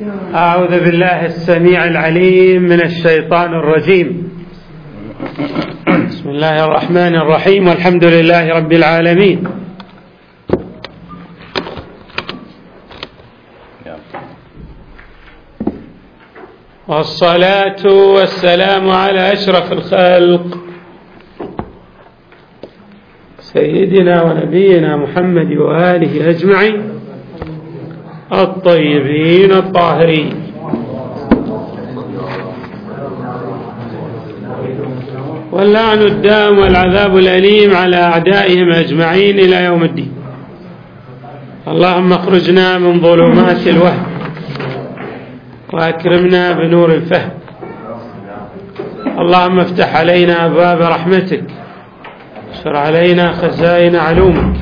أعوذ بالله السميع العليم من الشيطان الرجيم. بسم الله الرحمن الرحيم، والحمد لله رب العالمين، والصلاة والسلام على أشرف الخلق سيدنا ونبينا محمد وآله أجمعين الطيبين الطاهرين. واللعن الدام والعذاب الأليم على أعدائهم أجمعين إلى يوم الدين. اللهم اخرجنا من ظلمات الوهم وأكرمنا بنور الفهم. اللهم افتح علينا أبواب رحمتك، اشر علينا خزائن علومك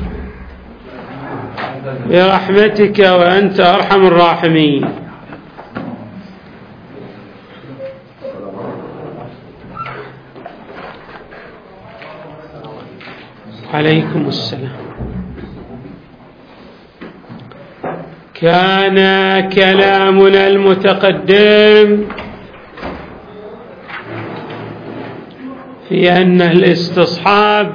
برحمتك وأنت أرحم الراحمين. عليكم السلام. كان كلامنا المتقدم في أن الاستصحاب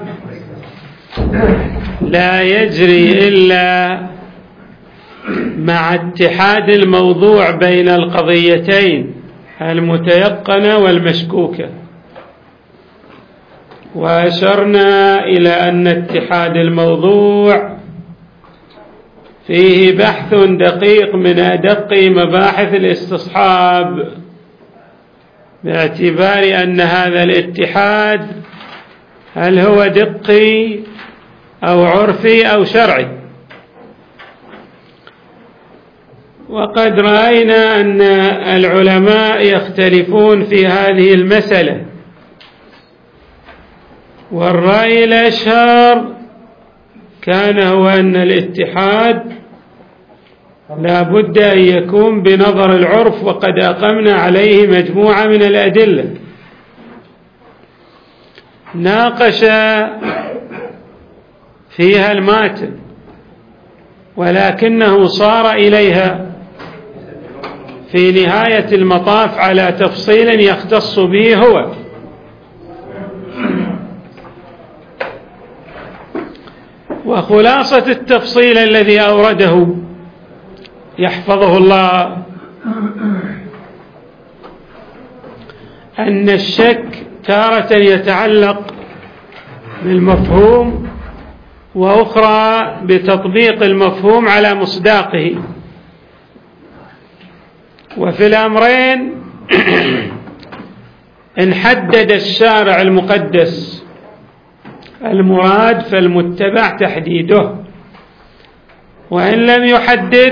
لا يجري إلا مع اتحاد الموضوع بين القضيتين المتيقنة والمشكوكة، وأشرنا إلى أن اتحاد الموضوع فيه بحث دقيق من أدق مباحث الاستصحاب، باعتبار أن هذا الاتحاد هل هو دقي أو عرفي أو شرعي. وقد رأينا أن العلماء يختلفون في هذه المسألة، والرأي الأشهر كان هو أن الاتحاد لا بد أن يكون بنظر العرف، وقد أقمنا عليه مجموعة من الأدلة ناقش فيها الماتن، ولكنه صار إليها في نهاية المطاف على تفصيل يختص به هو. وخلاصة التفصيل الذي أورده يحفظه الله أن الشك تارة يتعلق بالمفهوم، وأخرى بتطبيق المفهوم على مصداقه، وفي الأمرين إن حدد الشارع المقدس المراد فالمتبع تحديده، وإن لم يحدد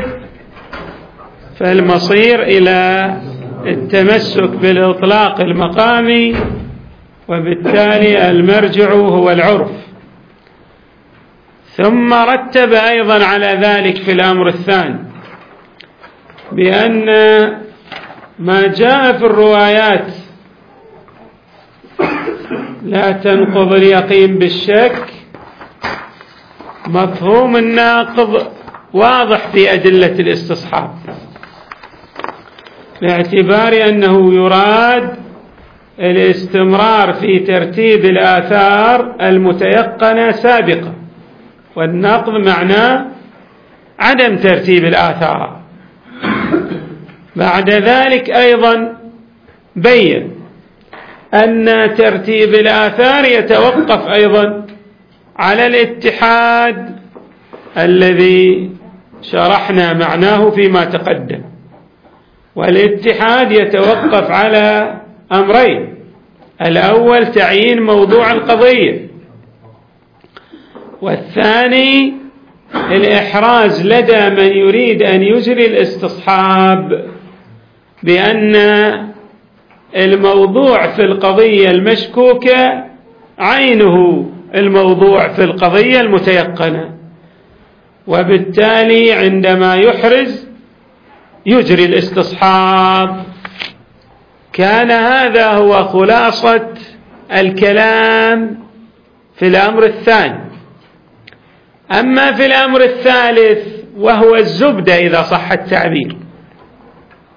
فالمصير إلى التمسك بالإطلاق المقامي، وبالتالي المرجع هو العرف. ثم رتب أيضا على ذلك في الأمر الثاني بأن ما جاء في الروايات لا تنقض اليقين بالشك، مفهوم الناقض واضح في أدلة الاستصحاب، باعتبار أنه يراد الاستمرار في ترتيب الآثار المتيقنة سابقا، والنقض معناه عدم ترتيب الآثار. بعد ذلك أيضا بين أن ترتيب الآثار يتوقف أيضا على الاتحاد الذي شرحنا معناه فيما تقدم، والاتحاد يتوقف على أمرين: الأول تعيين موضوع القضية، والثاني الإحراز لدى من يريد أن يجري الاستصحاب بأن الموضوع في القضية المشكوكة عينه الموضوع في القضية المتيقنة، وبالتالي عندما يحرز يجري الاستصحاب. كان هذا هو خلاصة الكلام في الأمر الثاني. أما في الأمر الثالث وهو الزبدة إذا صح التعبير،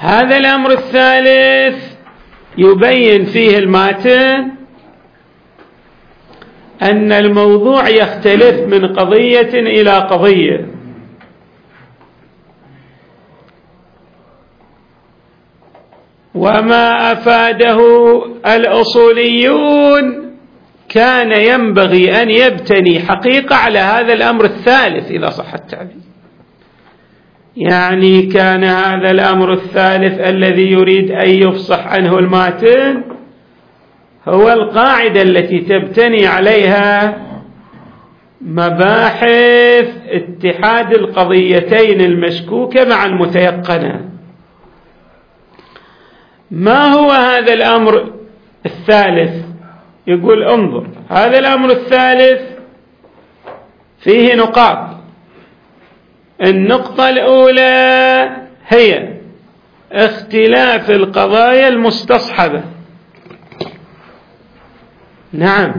هذا الأمر الثالث يبين فيه الماتن أن الموضوع يختلف من قضية إلى قضية، وما أفاده الأصوليون كان ينبغي أن يبتني حقيقة على هذا الأمر الثالث إذا صح التعبير. يعني كان هذا الأمر الثالث الذي يريد أن يفصح عنه الماتن هو القاعدة التي تبتني عليها مباحث اتحاد القضيتين المشكوكة مع المتيقنة. ما هو هذا الأمر الثالث؟ يقول انظر، هذا الأمر الثالث فيه نقاط. النقطة الأولى هي اختلاف القضايا المستصحبة. نعم،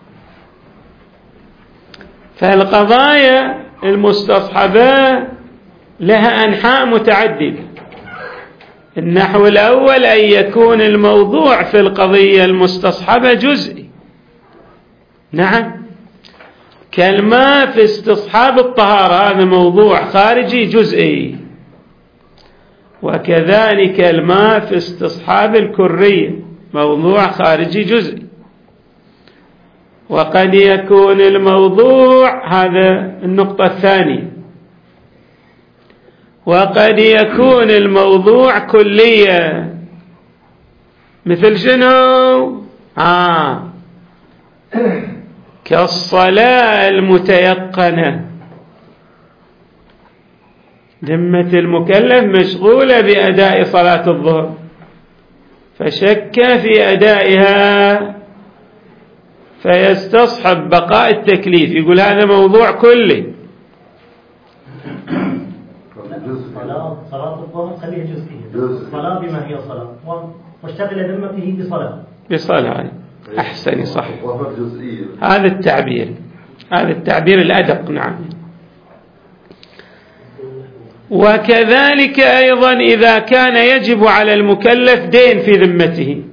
فالقضايا المستصحبة لها أنحاء متعددة. النحو الأول أن يكون الموضوع في القضية المستصحبة جزئي. نعم، كالماء في استصحاب الطهارة، هذا موضوع خارجي جزئي. وكذلك الماء في استصحاب الكرية موضوع خارجي جزئي. وقد يكون الموضوع، هذا النقطة الثانية، وقد يكون الموضوع كلية. مثل شنو؟ كالصلاة المتيقنة. ذمة المكلف مشغولة بأداء صلاة الظهر فشك في أدائها فيستصحب بقاء التكليف، يقول هذا موضوع كلي. صلاة الظهر خليها جزئية، الصلاة بما هي صلاة، واشتغل ذمته بصلاة. أحسن، صح، هذا التعبير الأدق. نعم. وكذلك أيضا إذا كان يجب على المكلف دين في ذمته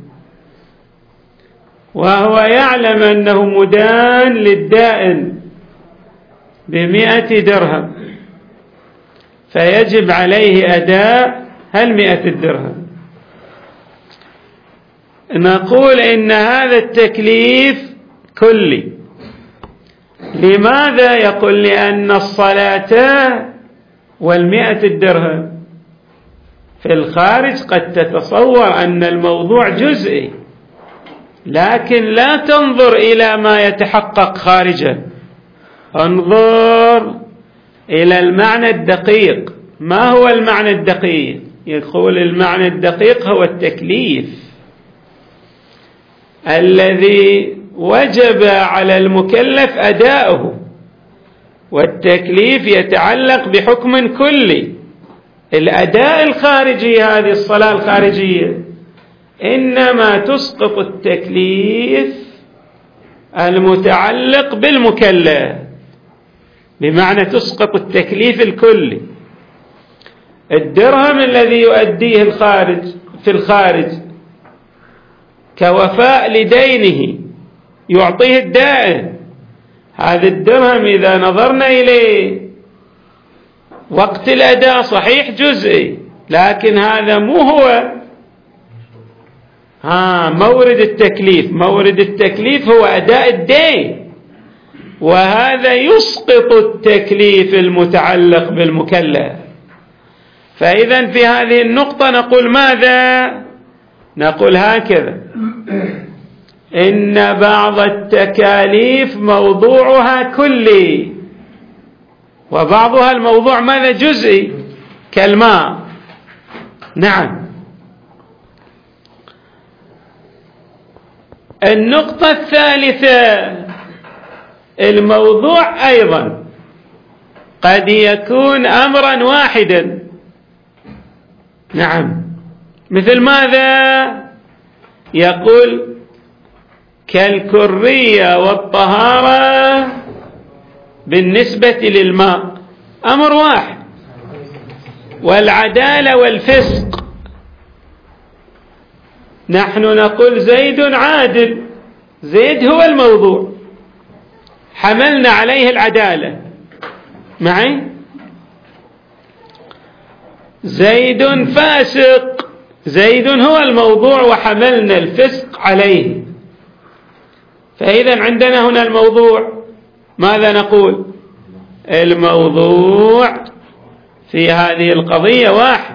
وهو يعلم أنه مدان للدائن ب100 درهم فيجب عليه أداء 100 الدرهم، نقول إن هذا التكليف كلي. لماذا؟ يقول لأن الصلاة وال100 الدرهم في الخارج قد تتصور أن الموضوع جزئي، لكن لا تنظر إلى ما يتحقق خارجا، انظر إلى المعنى الدقيق. ما هو المعنى الدقيق؟ يقول المعنى الدقيق هو التكليف الذي وجب على المكلف أداؤه، والتكليف يتعلق بحكم كلي. الأداء الخارجي، هذه الصلاة الخارجية، إنما تسقط التكليف المتعلق بالمكلف، بمعنى تسقط التكليف الكلي. الدرهم الذي يؤديه في الخارج كوفاء لدينه يعطيه الدائن، هذا الدرهم إذا نظرنا إليه وقت الأداء صحيح جزئي، لكن هذا مو هو مورد التكليف. مورد التكليف هو أداء الدين، وهذا يسقط التكليف المتعلق بالمكلف. فإذا في هذه النقطة نقول ماذا؟ نقول هكذا: إن بعض التكاليف موضوعها كلي، وبعضها الموضوع ماذا؟ جزئي، كالماء. نعم. النقطة الثالثة: الموضوع أيضا قد يكون أمرا واحدا. نعم. مثل ماذا؟ يقول كالكرية والطهارة بالنسبة للماء أمر واحد، والعدالة والفسق نحن نقول زيد عادل، زيد هو الموضوع، حملنا عليه العدالة. معي؟ زيد فاسق، زيد هو الموضوع وحملنا الفسق عليه. فإذا عندنا هنا الموضوع، ماذا نقول؟ الموضوع في هذه القضية واحد،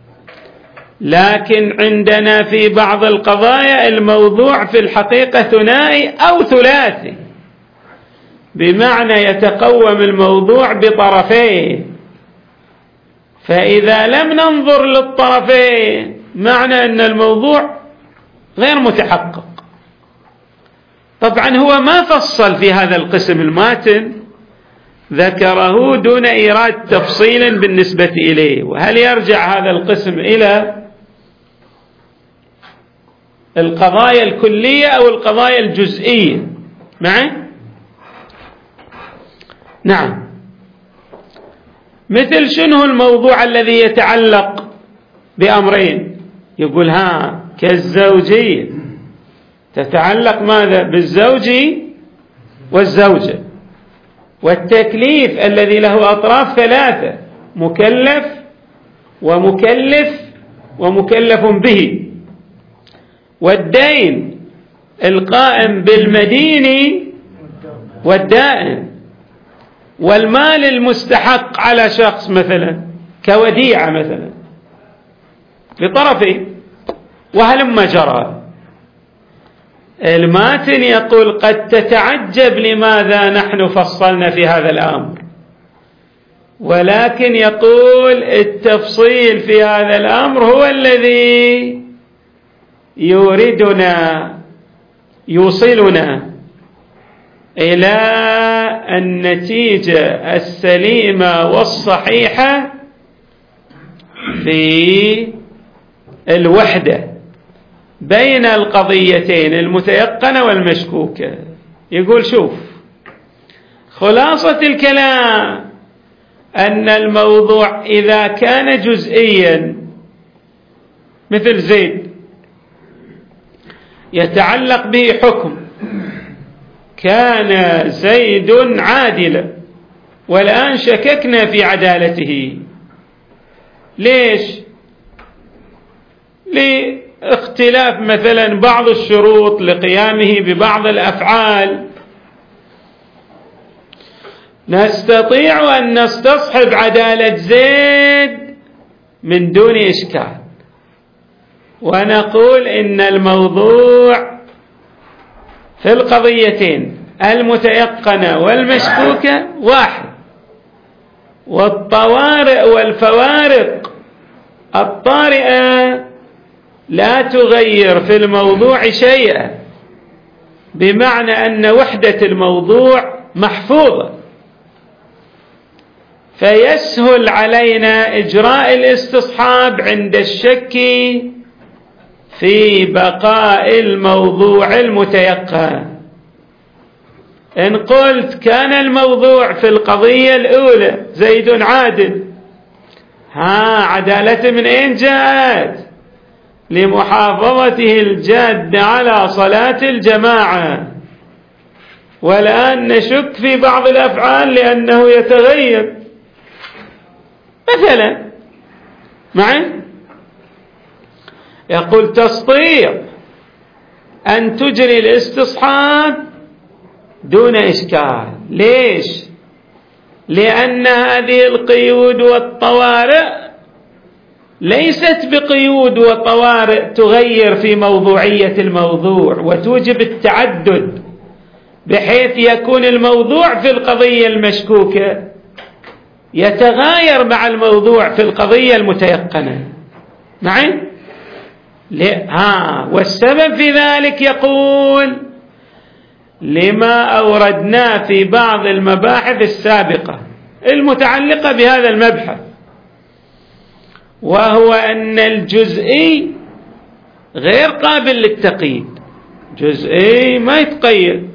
لكن عندنا في بعض القضايا الموضوع في الحقيقة ثنائي أو ثلاثي، بمعنى يتقوم الموضوع بطرفين، فإذا لم ننظر للطرفين معنى أن الموضوع غير متحقق. طبعا هو ما فصل في هذا القسم، الماتن ذكره دون إيراد تفصيل بالنسبة إليه. وهل يرجع هذا القسم إلى القضايا الكلية أو القضايا الجزئية؟ معي؟ نعم. مثل شنو الموضوع الذي يتعلق بأمرين؟ يقول كالزوجية، تتعلق ماذا؟ بالزوج والزوجة، والتكليف الذي له أطراف ثلاثة: مكلف ومكلف ومكلف به، والدين القائم بالمدين والدائن، والمال المستحق على شخص مثلا كوديعة مثلا لطرفين، وهلما جرى. الماتن يقول قد تتعجب لماذا نحن فصلنا في هذا الأمر، ولكن يقول التفصيل في هذا الأمر هو الذي يوصلنا إلى النتيجة السليمة والصحيحة في الوحدة بين القضيتين المتيقنة والمشكوكة. يقول شوف، خلاصة الكلام أن الموضوع إذا كان جزئيا مثل زيد يتعلق به حكم، كان زيد عادلا والآن شككنا في عدالته. ليش؟ لاختلاف مثلا بعض الشروط لقيامه ببعض الأفعال. نستطيع أن نستصحب عدالة زيد من دون إشكال، ونقول إن الموضوع في القضيتين المتيقنة والمشكوكة واحد، والطوارئ والفوارق الطارئة لا تغير في الموضوع شيئا، بمعنى أن وحدة الموضوع محفوظة، فيسهل علينا إجراء الاستصحاب عند الشك في بقاء الموضوع المتيقن. إن قلت كان الموضوع في القضية الأولى زيد عادل، عدالته من أين جاءت؟ لمحافظته الجادة على صلاة الجماعة، والآن نشك في بعض الأفعال لأنه يتغير مثلا. معي؟ يقول تستطيع أن تجري الاستصحاب دون إشكال. ليش؟ لأن هذه القيود والطوارئ ليست بقيود وطوارئ تغير في موضوعية الموضوع وتوجب التعدد بحيث يكون الموضوع في القضية المشكوكة يتغاير مع الموضوع في القضية المتيقنة. معي؟ والسبب في ذلك يقول لما أوردناه في بعض المباحث السابقة المتعلقة بهذا المبحث، وهو أن الجزئي غير قابل للتقييد، جزئي ما يتقيد،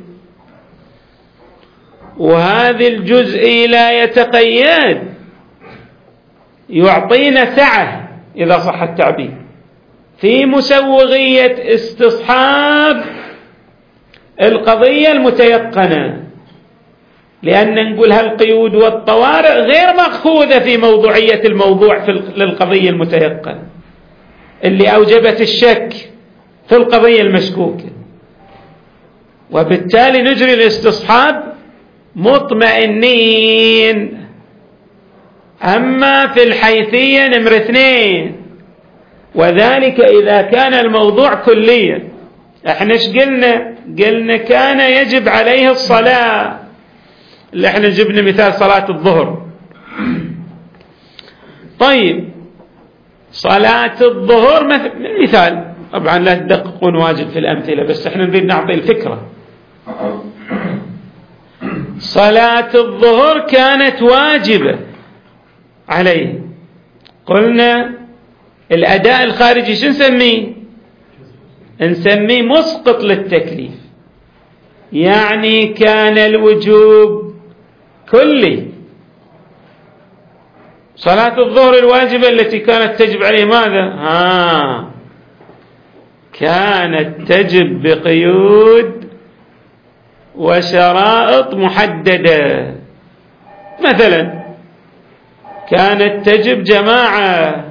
وهذا الجزئي لا يتقيد يعطينا سعة إذا صح التعبير في مسوغية استصحاب القضية المتيقنة، لأن نقول هالقيود والطوارئ غير مأخوذة في موضوعية الموضوع للقضية المتيقنة اللي أوجبت الشك في القضية المشكوكة، وبالتالي نجري الاستصحاب مطمئنين. أما في الحيثية نمرة 2، وذلك إذا كان الموضوع كليا. احنا ايش قلنا؟ قلنا كان يجب عليه الصلاة، اللي احنا جبنا مثال صلاة الظهر. طيب صلاة الظهر مثال، طبعا لا تدققون واجد في الأمثلة، بس احنا نريد نعطي الفكرة. صلاة الظهر كانت واجبة عليه، قلنا الأداء الخارجي شو نسميه؟ نسميه مسقط للتكليف، يعني كان الوجوب كلي. صلاة الظهر الواجبة التي كانت تجب عليه ماذا؟ كانت تجب بقيود وشرائط محددة. مثلا كانت تجب جماعة،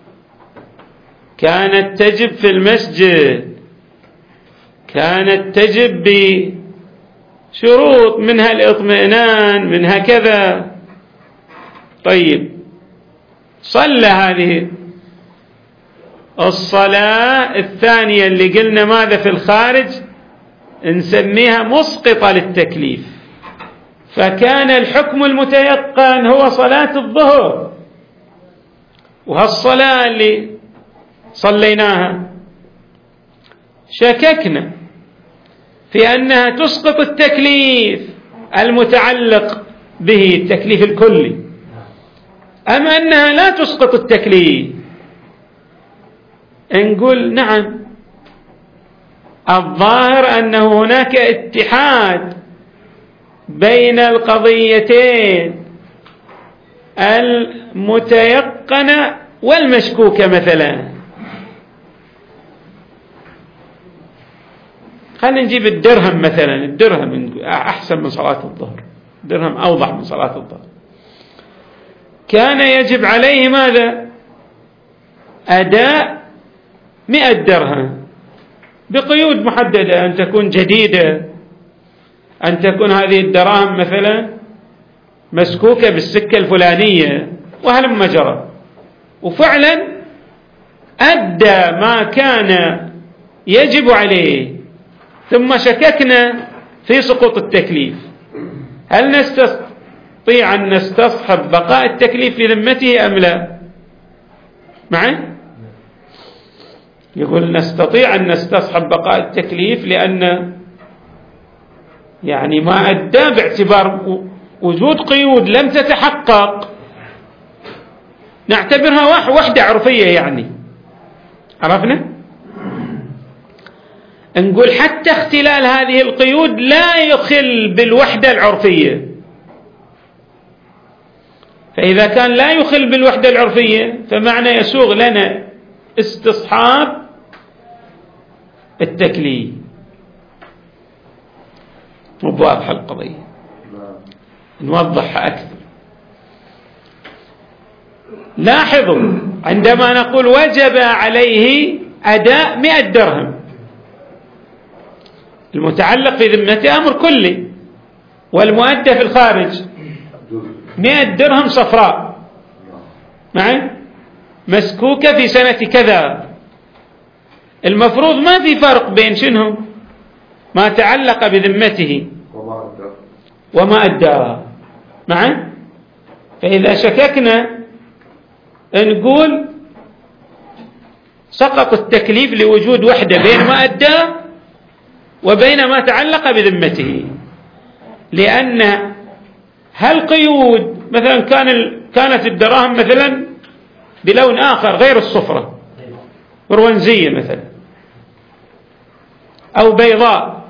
كانت تجب في المسجد، كانت تجب بشروط منها الاطمئنان، منها كذا. طيب صلى هذه الصلاة الثانية اللي قلنا ماذا في الخارج نسميها مسقطة للتكليف، فكان الحكم المتيقن هو صلاة الظهر. وهالصلاة اللي صليناها شككنا في أنها تسقط التكليف المتعلق به، التكليف الكلي، أم أنها لا تسقط التكليف؟ نقول نعم، الظاهر أنه هناك اتحاد بين القضيتين المتيقنة والمشكوكة. مثلا خلينا نجيب الدرهم مثلا، الدرهم أحسن من صلاة الظهر، الدرهم أوضح من صلاة الظهر. كان يجب عليه ماذا؟ أداء 100 درهم بقيود محددة، أن تكون جديدة، أن تكون هذه الدراهم مثلا مسكوكة بالسكة الفلانية، وهلم جرى. وفعلا أدى ما كان يجب عليه، ثم شككنا في سقوط التكليف. هل نستطيع أن نستصحب بقاء التكليف في ذمته أم لا؟ معي؟ يقول نستطيع أن نستصحب بقاء التكليف، لأن يعني ما أدى باعتبار وجود قيود لم تتحقق نعتبرها وحدة عرفية. يعني عرفنا؟ نقول حتى اختلال هذه القيود لا يخل بالوحدة العرفية، فإذا كان لا يخل بالوحدة العرفية فمعنى يسوغ لنا استصحاب التكليف. مو واضحة القضية، نوضحها أكثر. لاحظوا عندما نقول وجب عليه أداء 100 درهم، المتعلق في ذمته أمر كلي، والمؤدى في الخارج 100 درهم صفراء معي مسكوكة في سنة كذا. المفروض ما في فرق بين شنو ما تعلق بذمته وما أداه معي. فإذا شككنا نقول سقط التكليف لوجود وحدة بين ما أداه وبين ما تعلق بذمته، لأن هالقيود مثلا كانت الدراهم مثلا بلون آخر غير الصفرة، برونزية مثلا أو بيضاء.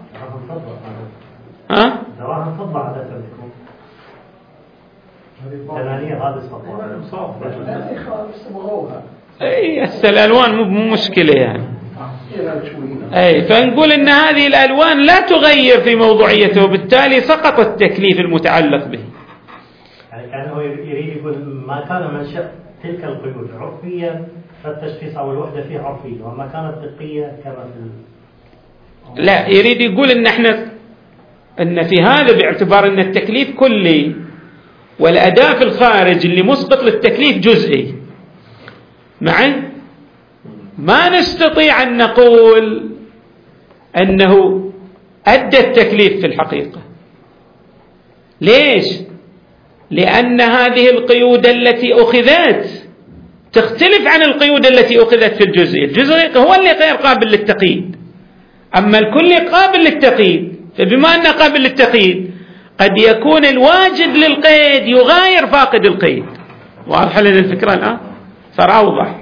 دراهم فضة عادة تكون ثمانية، هذا صفرة هسه الألوان مو مشكلة يعني. فنقول إن هذه الألوان لا تغير في موضوعيته، وبالتالي سقط التكليف المتعلق به. يعني كان هو يريد يقول ما كان منشأ تلك القيود عرفيا فالتشخيص أو الوحدة فيه عرفية، وما كانت دقية كما في لا، يريد يقول إن احنا أن في هذا باعتبار أن التكليف كلي والأداة في الخارج اللي مسقط للتكليف جزئي، معي ما نستطيع أن نقول أنه أدى التكليف في الحقيقة. ليش؟ لأن هذه القيود التي أخذت تختلف عن القيود التي أخذت في الجزئي. الجزئي هو اللي غير قابل للتقييد، أما الكلي قابل للتقييد. فبما أنه قابل للتقييد قد يكون الواجد للقيد يغاير فاقد القيد. واضح لنا الفكرة الآن؟ صار أوضح.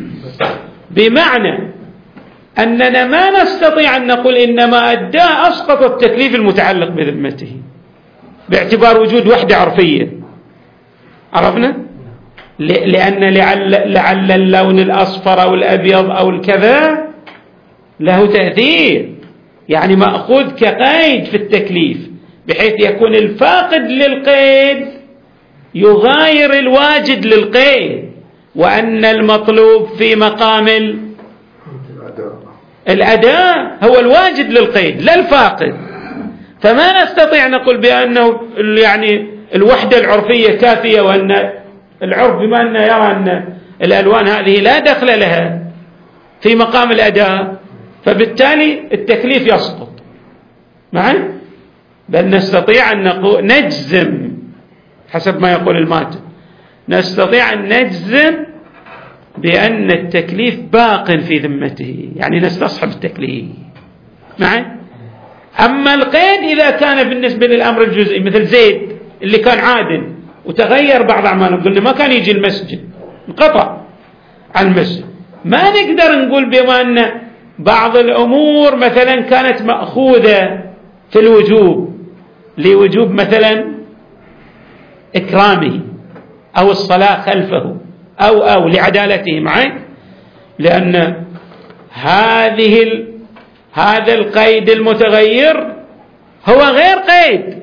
بمعنى أننا ما نستطيع أن نقول إنما أداه أسقط التكليف المتعلق بذمته باعتبار وجود وحدة عرفية. عرفنا؟ لأن لعل اللون الأصفر أو الأبيض أو الكذا له تأثير، يعني مأخوذ كقيد في التكليف، بحيث يكون الفاقد للقيد يغاير الواجد للقيد، وأن المطلوب في مقام الأداء هو الواجد للقيد لا الفاقد. فما نستطيع نقول بأنه يعني الوحدة العرفية كافية، وأن العرف بما أنه يرى أن الألوان هذه لا دخل لها في مقام الأداء فبالتالي التكليف يسقط معي. بل نستطيع أن نجزم حسب ما يقول الماتن، نستطيع أن نجزم بأن التكليف باق في ذمته، يعني نستصحب التكليف معي. أما القيد إذا كان بالنسبة للأمر الجزئي مثل زيد اللي كان عادل وتغير بعض أعماله، قلنا ما كان يجي المسجد، انقطع عن المسجد، ما نقدر نقول بما أن بعض الأمور مثلا كانت مأخوذة في الوجوب لوجوب مثلا إكرامه أو الصلاة خلفه أو لعدالته معي، لأن هذا القيد المتغير هو غير قيد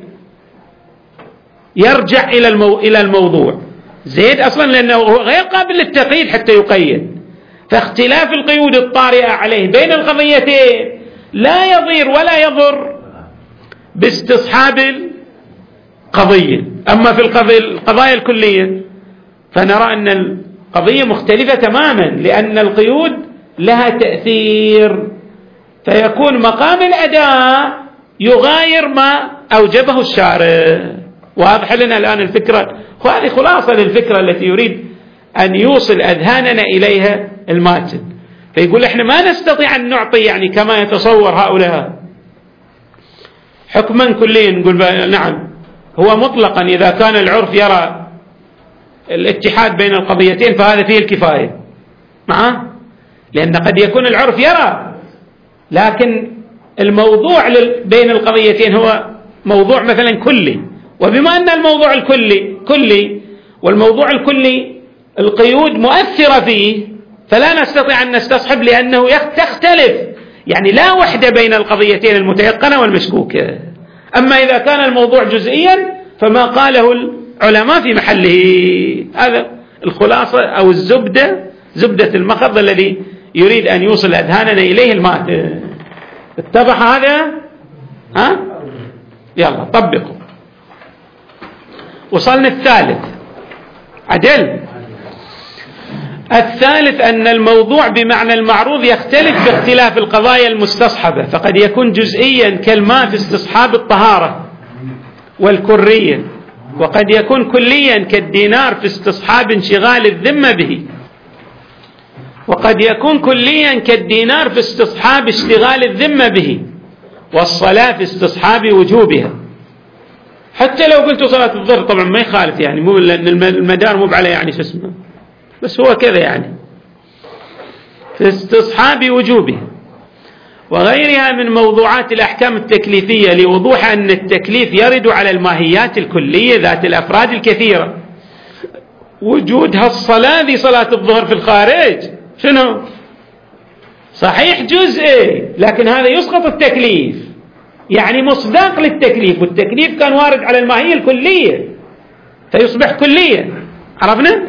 يرجع إلى الموضوع. زيد أصلا لأنه غير قابل للتقييد حتى يقيد، فاختلاف القيود الطارئة عليه بين القضيتين لا يضير ولا يضر باستصحاب القضية. أما في القضايا الكلية فنرى أن القضية مختلفة تماما، لأن القيود لها تأثير، فيكون مقام الأداء يغاير ما أوجبه الشارع. واضح لنا الآن الفكرة، وهذه خلاصة للفكرة التي يريد أن يوصل أذهاننا إليها الماتن. فيقول إحنا ما نستطيع أن نعطي يعني كما يتصور هؤلاء حكما كليا، نقول نعم هو مطلقا إذا كان العرف يرى الاتحاد بين القضيتين فهذا فيه الكفاية معه، لأن قد يكون العرف يرى لكن الموضوع بين القضيتين هو موضوع مثلا كلي، وبما أن الموضوع كلي والموضوع الكلي القيود مؤثرة فيه فلا نستطيع أن نستصحب، لأنه تختلف، يعني لا وحدة بين القضيتين المتيقنة والمشكوكة. أما إذا كان الموضوع جزئيا فما قاله العلماء في محله. هذا الخلاصة أو زبدة المخض الذي يريد أن يوصل أذهاننا إليه الماتن. اتضح هذا؟ يلا طبقوا. وصلنا الثالث عدل. الثالث أن الموضوع بمعنى المعروض يختلف باختلاف القضايا المستصحبة، فقد يكون جزئيا كالماء في استصحاب الطهارة والكرية، وقد يكون كليا كالدينار في استصحاب انشغال الذمة به، وقد يكون كليا كالدينار في استصحاب اشتغال الذمة به، والصلاة في استصحاب وجوبها. حتى لو قلت صلاة الظهر طبعا ما يخالف، يعني مو لأن المدار مو على يعني شو اسمه، بس هو كذا يعني في استصحاب وجوبها وغيرها من موضوعات الأحكام التكليفية، لوضوح أن التكليف يرد على الماهيات الكلية ذات الأفراد الكثيرة وجود هالصلاة ذي صلاة الظهر في الخارج شنو؟ صحيح جزئي، لكن هذا يسقط التكليف، يعني مصداق للتكليف، والتكليف كان وارد على الماهية الكلية فيصبح كليا. عرفنا؟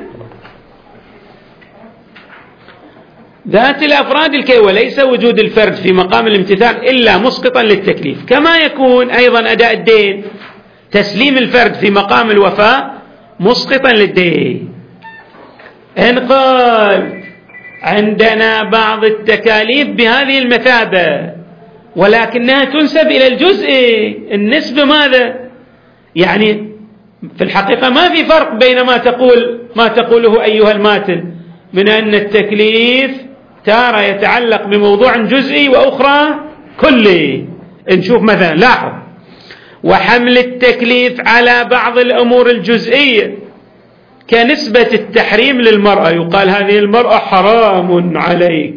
ذات الأفراد الكي، وليس وجود الفرد في مقام الامتثال إلا مسقطا للتكليف، كما يكون أيضا أداء الدين تسليم الفرد في مقام الوفاء مسقطا للدين. إن قال عندنا بعض التكاليف بهذه المثابة ولكنها تنسب إلى الجزء، النسبة ماذا؟ يعني في الحقيقة ما في فرق بين ما تقوله أيها الماتن من أن التكليف تارة يتعلق بموضوع جزئي وأخرى كلي. نشوف مثلا، لاحظ، وحمل التكليف على بعض الأمور الجزئية كنسبة التحريم للمرأة، يقال هذه المرأة حرام عليك.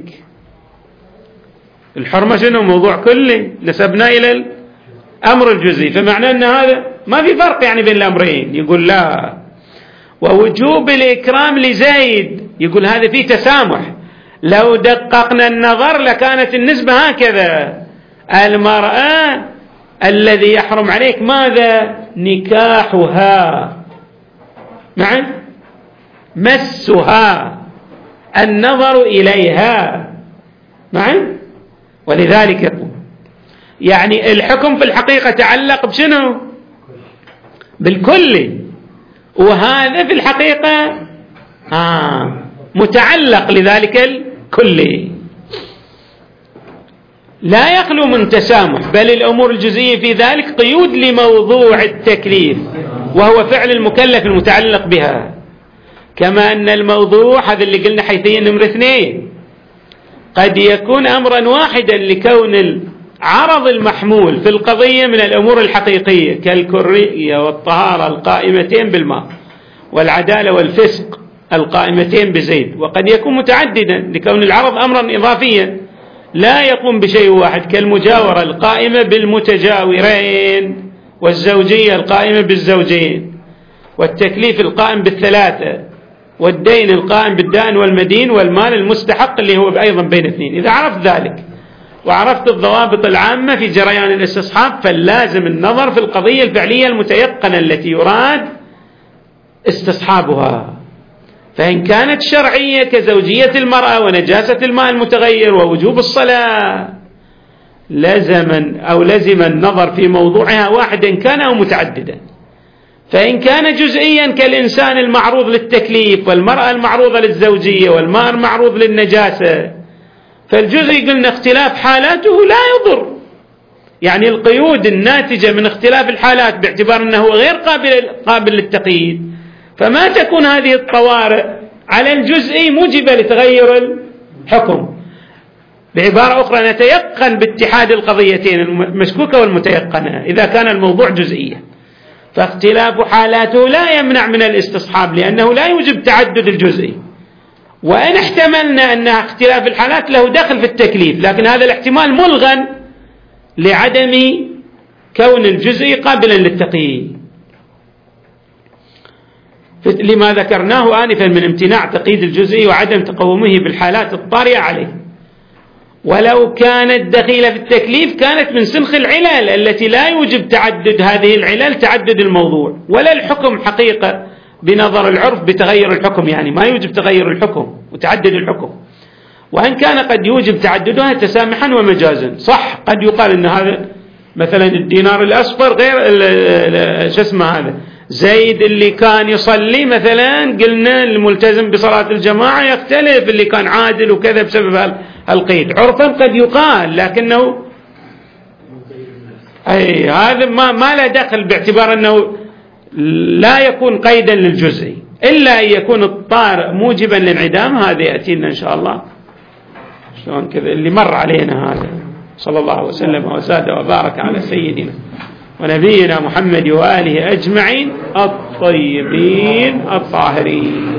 الحرمة شنو؟ موضوع كلي نسبنا إلى الأمر الجزئي، فمعنى أن هذا ما في فرق يعني بين الأمرين. يقول لا. ووجوب الإكرام لزيد، يقول هذا فيه تسامح، لو دققنا النظر لكانت النسبة هكذا: المرأة الذي يحرم عليك ماذا؟ نكاحها، معا مسها، النظر إليها معا. ولذلك يقول يعني الحكم في الحقيقة تعلق بشنو؟ بالكل، وهذا في الحقيقة متعلق لذلك الكل، لا يخلو من تسامح، بل الأمور الجزئية في ذلك قيود لموضوع التكليف وهو فعل المكلف المتعلق بها. كما أن الموضوع هذا اللي قلنا حيثيا نمرة 2 قد يكون أمرا واحدا لكون العرض المحمول في القضية من الأمور الحقيقية كالكرية والطهارة القائمتين بالماء والعدالة والفسق القائمتين بزيد، وقد يكون متعددا لكون العرض أمرا إضافيا لا يقوم بشيء واحد كالمجاورة القائمة بالمتجاورين والزوجية القائمة بالزوجين والتكليف القائم بالثلاثة والدين القائم بالدائن والمدين والمال المستحق اللي هو أيضا بين اثنين. إذا عرفت ذلك وعرفت الضوابط العامة في جريان الاستصحاب فلازم النظر في القضية الفعلية المتيقنة التي يراد استصحابها، فإن كانت شرعية كزوجية المرأة ونجاسة الماء المتغير ووجوب الصلاة لزم النظر في موضوعها واحدا كان أو متعددا. فإن كان جزئيا كالإنسان المعروض للتكليف والمرأة المعروضة للزوجية والماء المعروض للنجاسة، فالجزئي قلنا اختلاف حالاته لا يضر، يعني القيود الناتجة من اختلاف الحالات باعتبار أنه غير قابل للتقييد، فما تكون هذه الطوارئ على الجزئي موجبة لتغير الحكم. بعبارة أخرى نتيقن باتحاد القضيتين المشكوكة والمتيقنة إذا كان الموضوع جزئيا، فاختلاف حالاته لا يمنع من الاستصحاب لأنه لا يوجب تعدد الجزئي، وإن احتملنا أن اختلاف الحالات له دخل في التكليف، لكن هذا الاحتمال ملغى لعدم كون الجزئي قابلا للتقييد لما ذكرناه آنفا من امتناع تقييد الجزئي وعدم تقومه بالحالات الطارئة عليه. ولو كانت دخيلة في التكليف كانت من سلخ العلل التي لا يوجب تعدد هذه العلل تعدد الموضوع، ولا الحكم حقيقة بنظر العرف بتغير الحكم، يعني ما يوجب تغير الحكم وتعدد الحكم، وإن كان قد يوجب تعددها تسامحا ومجازا. صح قد يقال أن هذا مثلا الدينار الأصفر غير شو اسمه هذا زيد اللي كان يصلي مثلا قلنا الملتزم بصلاة الجماعة يختلف اللي كان عادل وكذا بسبب القيد، عرفا قد يقال، لكنه أي هذا ما له دخل باعتبار أنه لا يكون قيدا للجزئي إلا أن يكون الطارئ موجبا للانعدام. هذا يأتينا إن شاء الله شلون كذا اللي مر علينا هذا. صلى الله وسلم وزاد وبارك على سيدنا ونبينا محمد وآله أجمعين الطيبين الطاهرين.